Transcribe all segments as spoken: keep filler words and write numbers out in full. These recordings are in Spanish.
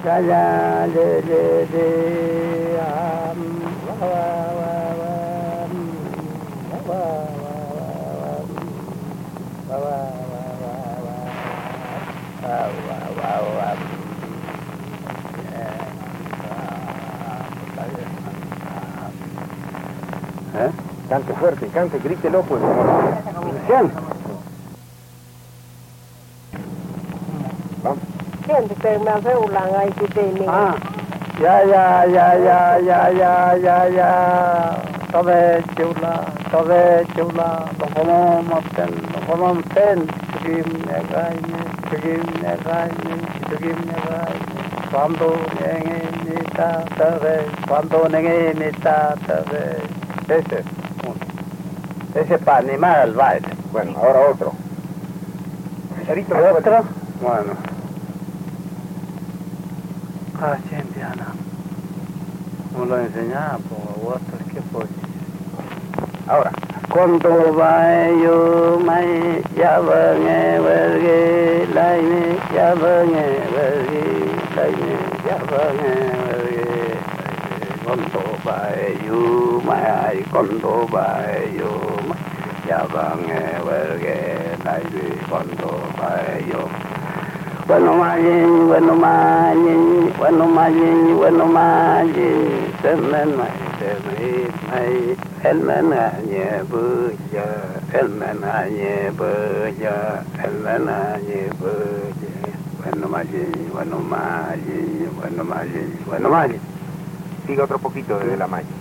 ya ya de de de am wa wa wa wa wa wa wa wa wa ¿Eh? Cante fuerte, cante, grítelo pues. ¿Quién? Vamos. Siente que me hace un ahí que tiene. Ah, ya, ya, ya, ya, ya, ya, ya, ya. Tobe chula, tobe chula, tokomo moten, tokomo ten, chugim negaini, chugim negaini, chugim negaini. Cuando nenge nita tabe, cuando nenge nita tabe. Ese, ese para animar al baile. Bueno, ahora otro. Cerito, ¿Otro? Bueno. Ah, Indiana. ¿Cómo lo enseñaba? Por otro, ¿qué fue? Ahora. Cuando vaya mai ya venge vergi laini ya venge vergi laini ya venge vergi cuando vaya mai cuando vaya mai ya venge vergi laini cuando vaya bueno mai bueno mai bueno mai bueno mai semen mai semen mai elmen anye buja elmen anye buja elmen anye buja bueno mai bueno mai bueno mai bueno mai Siga otro poquito desde la malla.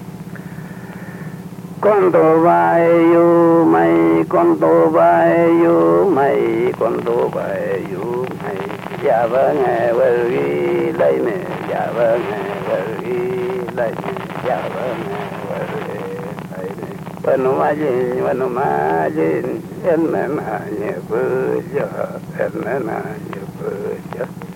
cuando vaya mai cuando vaya mai cuando vaya mai ya van a ver la ine ya van a ver la ine ya van a ver la ine bueno mai bueno mai el nena ye buja el nena ye buja